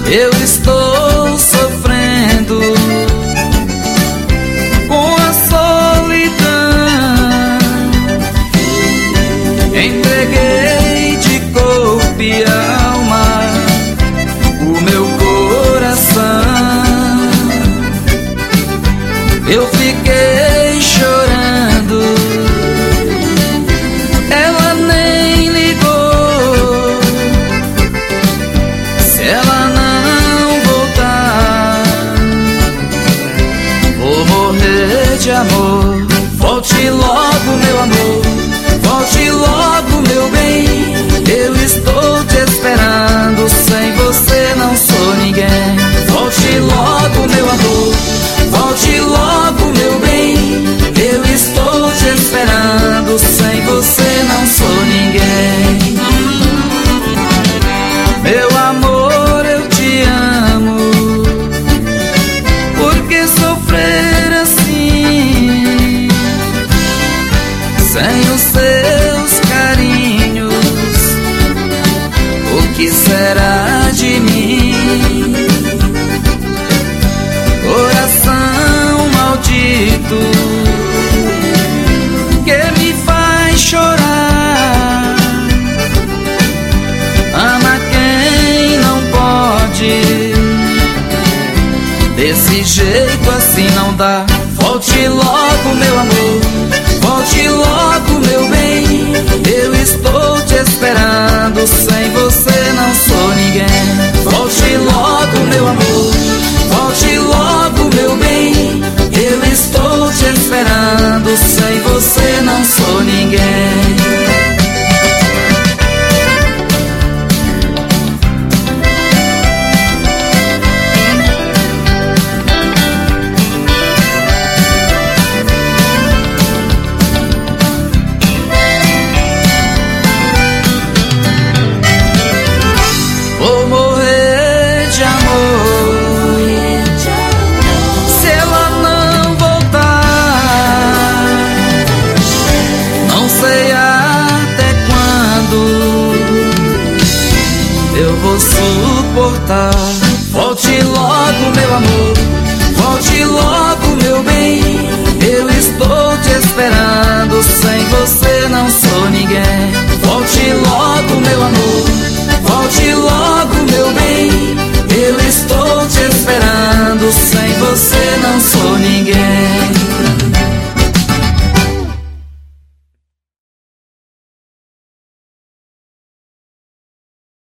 Eu estou sofrendo com a solidão. Entreguei de corpo e alma o meu coração. Eu fiquei chorando, ela nem ligou. Se ela não voltar, vou morrer de amor. Volte logo, meu amor, volte logo, meu bem. Eu estou te esperando, sem você não sou ninguém. Volte logo, meu amor, volte logo, meu bem. Eu estou te esperando, sem você não sou ninguém. Meu amor, eu te amo. Por que sofrer assim, sem os seus carinhos? O que será de mim? Coração maldito que me faz chorar. Ama quem não pode, desse jeito assim não dá. Volte logo, meu amor, volte logo, meu bem. Eu estou te esperando, sem você não sou ninguém. Volte logo, meu amor, volte logo, meu bem. Eu estou te esperando, sem você não sou ninguém. Vou morrer de amor, se ela não voltar. Não sei até quando eu vou suportar. Volte logo, meu amor, volte logo, meu bem. Eu estou te esperando, sem você não sou ninguém. Volte logo.